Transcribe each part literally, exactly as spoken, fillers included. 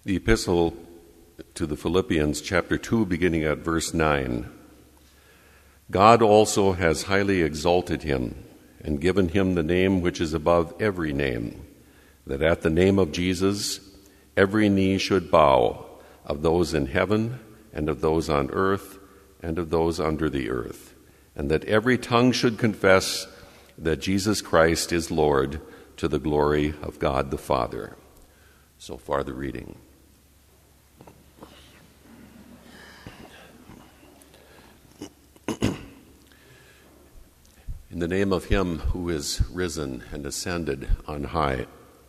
The Epistle to the Philippians, chapter two, beginning at verse nine. God also has highly exalted him and given him the name which is above every name, that at the name of Jesus every knee should bow, of those in heaven and of those on earth and of those under the earth, and that every tongue should confess that Jesus Christ is Lord, to the glory of God the Father. So far the reading. In the name of him who is risen and ascended on high.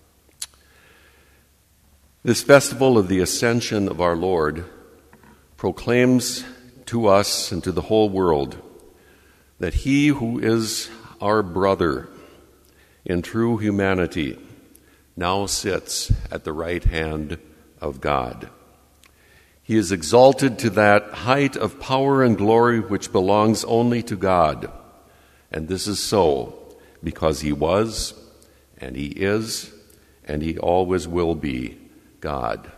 This festival of the ascension of our Lord proclaims to us and to the whole world that he who is our brother in true humanity now sits at the right hand of God. He is exalted to that height of power and glory which belongs only to God. And this is so because he was, and he is, and he always will be God.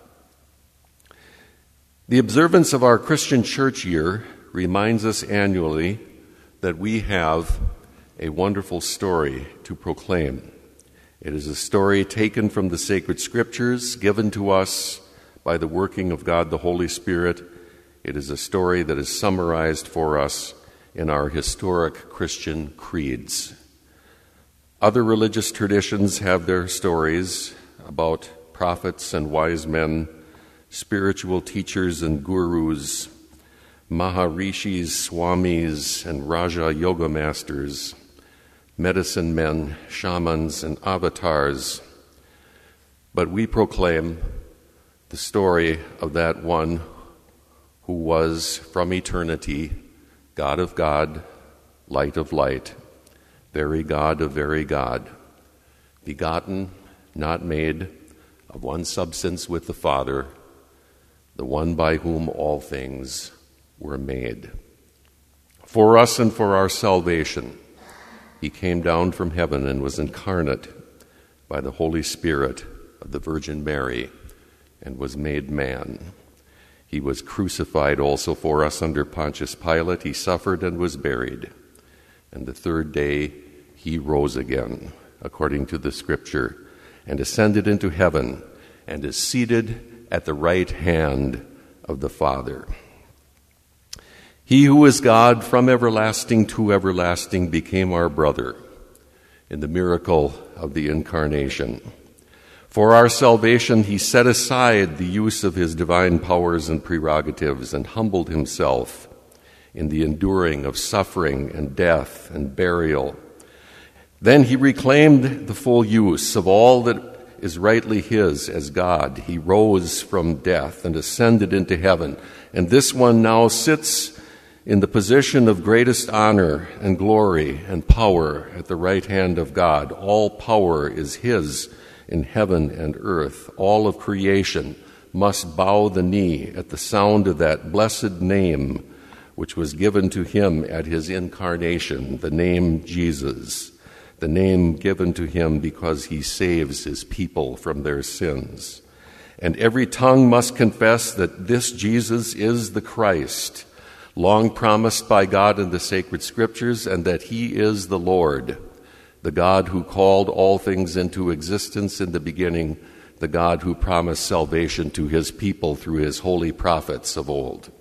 The observance of our Christian church year reminds us annually that we have a wonderful story to proclaim. It is a story taken from the sacred scriptures, given to us by the working of God the Holy Spirit. It is a story that is summarized for us in our historic Christian creeds. Other religious traditions have their stories about prophets and wise men, spiritual teachers and gurus, Maharishis, Swamis, and Raja Yoga masters, medicine men, shamans, and avatars. But we proclaim the story of that one who was from eternity God of God, light of light, very God of very God, begotten, not made, of one substance with the Father, the one by whom all things were made. For us and for our salvation, he came down from heaven and was incarnate by the Holy Spirit of the Virgin Mary and was made man. He was crucified also for us under Pontius Pilate. He suffered and was buried. And the third day he rose again, according to the Scripture, and ascended into heaven, and is seated at the right hand of the Father. He who is God from everlasting to everlasting became our brother in the miracle of the Incarnation. For our salvation, he set aside the use of his divine powers and prerogatives and humbled himself in the enduring of suffering and death and burial. Then he reclaimed the full use of all that is rightly his as God. He rose from death and ascended into heaven. And this one now sits in the position of greatest honor and glory and power at the right hand of God. All power is his in heaven and earth. All of creation must bow the knee at the sound of that blessed name which was given to him at his incarnation, the name Jesus, the name given to him because he saves his people from their sins. And every tongue must confess that this Jesus is the Christ, long promised by God in the sacred scriptures, and that he is the Lord, the God who called all things into existence in the beginning, the God who promised salvation to his people through his holy prophets of old.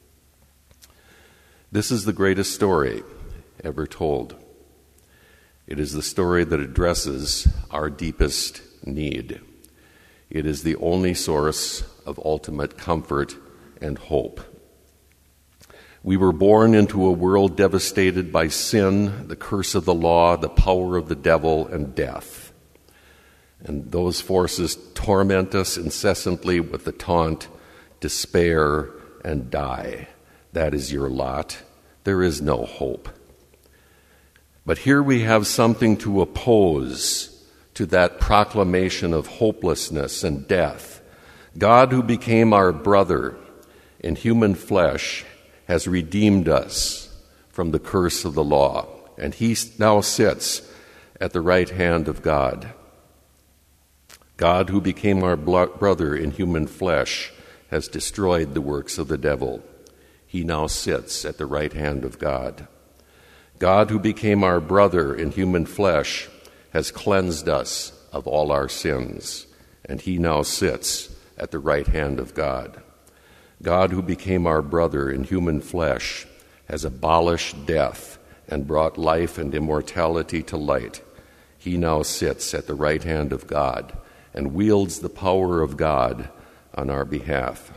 This is the greatest story ever told. It is the story that addresses our deepest need. It is the only source of ultimate comfort and hope. We were born into a world devastated by sin, the curse of the law, the power of the devil, and death. And those forces torment us incessantly with the taunt, despair, and die. That is your lot. There is no hope. But here we have something to oppose to that proclamation of hopelessness and death. God, who became our brother in human flesh, has redeemed us from the curse of the law, and he now sits at the right hand of God. God, who became our brother in human flesh, has destroyed the works of the devil. He now sits at the right hand of God. God, who became our brother in human flesh, has cleansed us of all our sins, and he now sits at the right hand of God. God, who became our brother in human flesh, has abolished death and brought life and immortality to light. He now sits at the right hand of God and wields the power of God on our behalf.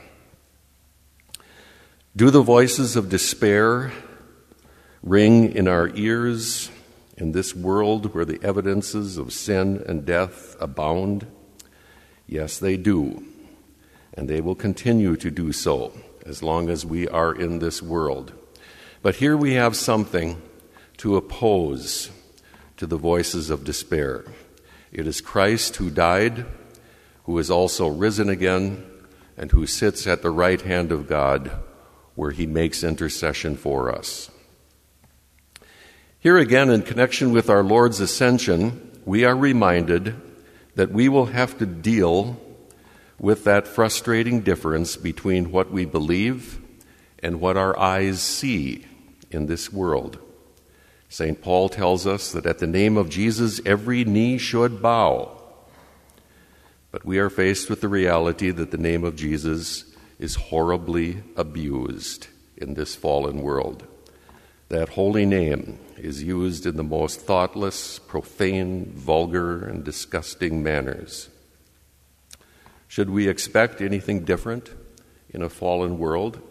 Do the voices of despair ring in our ears in this world where the evidences of sin and death abound? Yes, they do, and they will continue to do so as long as we are in this world. But here we have something to oppose to the voices of despair. It is Christ who died, who is also risen again, and who sits at the right hand of God, where he makes intercession for us. Here again, in connection with our Lord's ascension, we are reminded that we will have to deal with that frustrating difference between what we believe and what our eyes see in this world. Saint Paul tells us that at the name of Jesus, every knee should bow. But we are faced with the reality that the name of Jesus is horribly abused in this fallen world. That holy name is used in the most thoughtless, profane, vulgar, and disgusting manners. Should we expect anything different in a fallen world?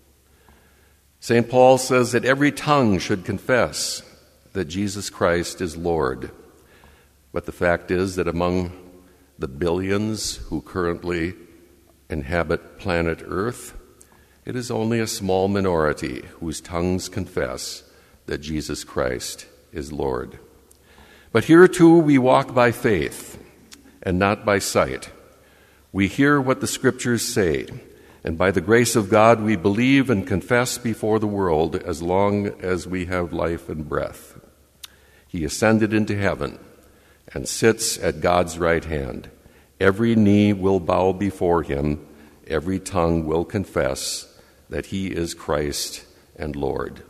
Saint Paul says that every tongue should confess that Jesus Christ is Lord. But the fact is that among the billions who currently inhabit planet Earth, it is only a small minority whose tongues confess that Jesus Christ is Lord. But here too we walk by faith and not by sight. We hear what the Scriptures say, and by the grace of God we believe and confess before the world as long as we have life and breath. He ascended into heaven and sits at God's right hand. Every knee will bow before him, every tongue will confess that he is Christ and Lord.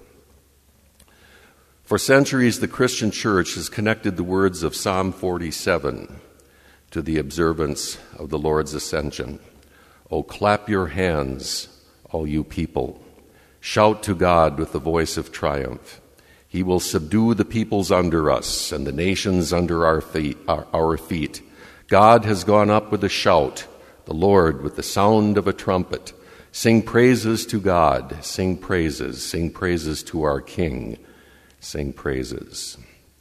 For centuries, the Christian Church has connected the words of Psalm forty-seven to the observance of the Lord's ascension. "O clap your hands, all you people. Shout to God with the voice of triumph. He will subdue the peoples under us and the nations under our feet. Our, our feet. God has gone up with a shout, the Lord with the sound of a trumpet. Sing praises to God, sing praises, sing praises to our King, sing praises."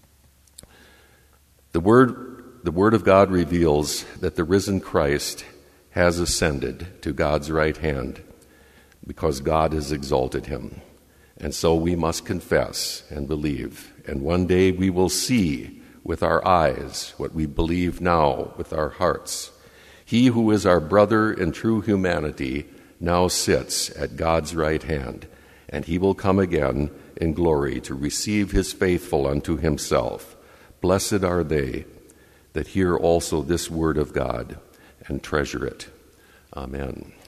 The word, the word of God reveals that the risen Christ has ascended to God's right hand because God has exalted him. And so we must confess and believe. And one day we will see with our eyes what we believe now with our hearts. He who is our brother in true humanity now sits at God's right hand, and he will come again in glory to receive his faithful unto himself. Blessed are they that hear also this word of God and treasure it. Amen.